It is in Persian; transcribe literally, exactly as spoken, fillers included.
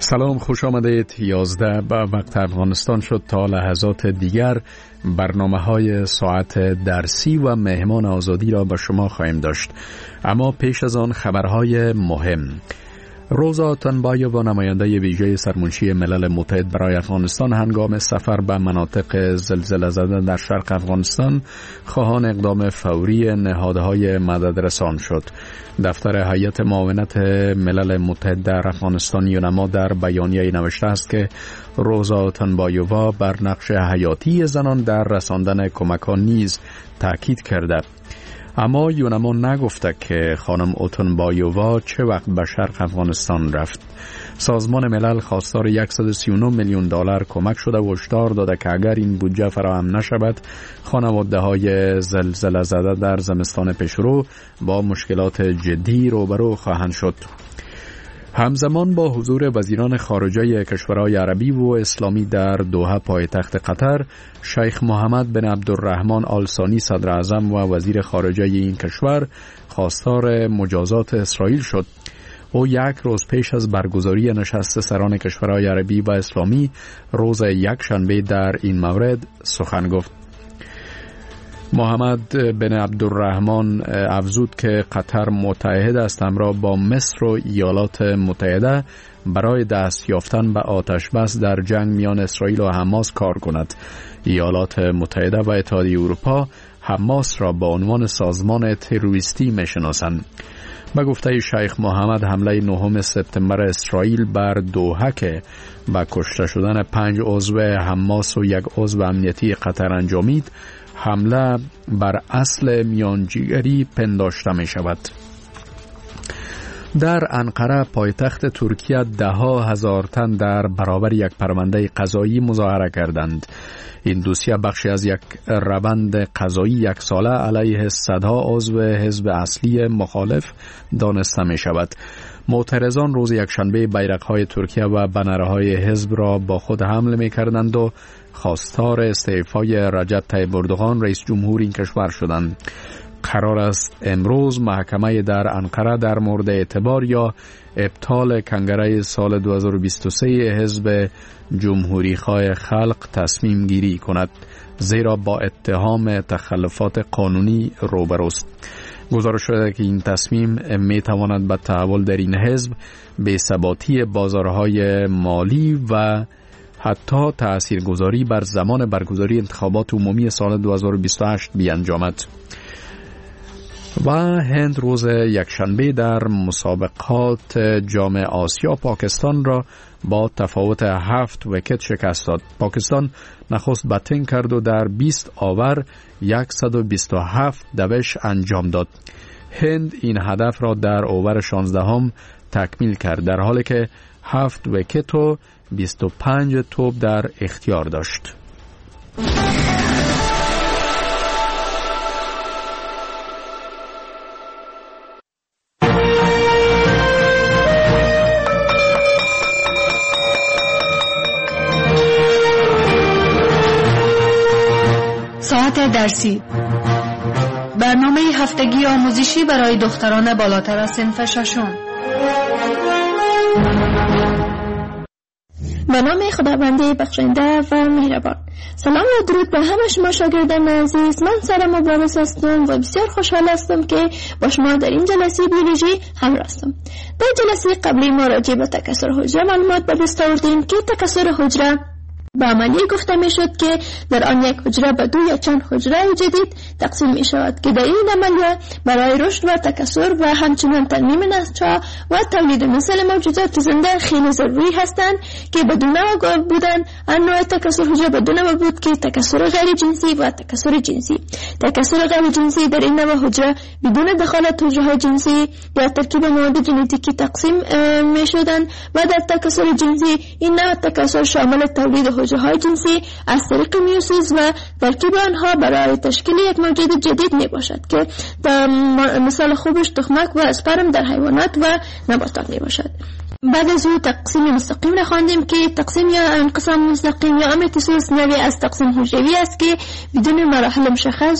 سلام، خوش آمدید. یازده به وقت افغانستان شد. تا لحظات دیگر برنامه های ساعت درسی و مهمان آزادی را به شما خواهیم داشت، اما پیش از آن خبرهای مهم. روزا تنبایووا نماینده ویژه سرمنشی ملل متحد برای افغانستان هنگام سفر به مناطق زلزله زده در شرق افغانستان خواهان اقدام فوری نهادهای مددرسان شد. دفتر هیئت معاونت ملل متحد در افغانستان یونما در بیانیه‌ای نوشته است که روزا تنبایووا بر نقش حیاتی زنان در رساندن کمک‌ها نیز تاکید کرده. اما یونما نگفته که خانم اوتنبایووا چه وقت به شرق افغانستان رفت. سازمان ملل خواستار صد و سی و نه میلیون دلار کمک شده و هشدار داده که اگر این بودجه فراهم نشود خانواده‌های زلزله زده در زمستان پیشرو با مشکلات جدی روبرو خواهند شد. همزمان با حضور وزیران خارجه کشورهای عربی و اسلامی در دوحه پایتخت قطر، شیخ محمد بن عبدالرحمن آل ثانی صدر اعظم و وزیر خارجه این کشور خواستار مجازات اسرائیل شد. او یک روز پیش از برگزاری نشست سران کشورهای عربی و اسلامی روز یک شنبه در این مورد سخن گفت. محمد بن عبدالرحمن افزود که قطر متحد است همراه با مصر و ایالات متحده برای دست یافتن به آتش بس در جنگ میان اسرائیل و حماس کار کند. ایالات متحده و اتحادیه اروپا حماس را به عنوان سازمان تروریستی میشناسند. به گفته شیخ محمد، حمله نهم سپتامبر اسرائیل بر دوحه که با کشته شدن پنج عضو حماس و یک عضو امنیتی قطر انجامید، حمله بر اصل میانجیگری پنداشته می شود. در انقره پایتخت ترکیه ده ها هزار تن در برابر یک پرونده قضایی مظاهره کردند. این دوسیه بخشی از یک روند قضایی یک ساله علیه صدها عضو حزب اصلی مخالف دانسته می شود. معترضان روز یکشنبه بیرق‌های ترکیه و بنرهای حزب را با خود حمل می کردند و خواستار استعفای رجب طیب اردوغان رئیس جمهور این کشور شدند. قرار است امروز محکمه در انقره در مورد اعتبار یا ابطال کنگره سال دو هزار و بیست و سه حزب جمهوری خواه خلق تصمیم گیری کند، زیرا با اتهام تخلفات قانونی روبروست. گزارش شده که این تصمیم می تواند به تحول در این حزب، بی‌ثباتی بازارهای مالی و حتی تاثیرگذاری بر زمان برگزاری انتخابات عمومی سال دو هزار و بیست و هشت بیانجامد. و هند روز یکشنبه در مسابقات جام آسیا پاکستان را با تفاوت هفت ویکت شکست داد. پاکستان نخست باتینگ کرد و در بیست آور صد و بیست و هفت دوش انجام داد. هند این هدف را در اوور شانزده هم تکمیل کرد، در حالی که هفت ویکت و بیست و پنج توپ در اختیار داشت. ساعت درسی، برنامه هفتگی آموزشی برای دختران بالاتر از صنف ششم. به نام خداوند بخشنده و مهربان. سلام و درود به همه شما شاگردان عزیز. من سارا مبارز هستم و بسیار خوشحال هستم که با شما در این جلسه بیولوژی همراه هستم. در جلسه قبلی ما راجع به تکثر حجره معلومات به دست آوردیم که تکثر حجره به عملیه گفته می شد که در آن یک حجره به دو یا چند حجره جدید تقسیم می شود که در این عملیه برای رشد و تکثر و همچنین ترمیم نسل‌ها و تولید مثل موجودات زنده خیلی ضروری هستند که بدون آگاه بودن انواع تکثر حجره بدون بود که تکثر غیر جنسی و تکثر جنسی تکثر غیر جنسی در این نوع حجره بدون دخالت حجره جنسی یا ترکیب مواد ژنتیکی تقسیم می شدند و در تکثر جنسی این نوع تکثر شامل تولید حجره های جنسی از طریق میوسیس و ترکیب آنها برای تشکیل یک موجود جدید می باشد که مثال خوبش تخمک و اسپرم در حیوانات و نباتات می باشد. بعد از او تقسیم مستقیم را خواندیم که تقسیم یا انقسام مستقیم یا امتیسوس نوعی از تقسیم حجروی است که بدون مراحل مشخص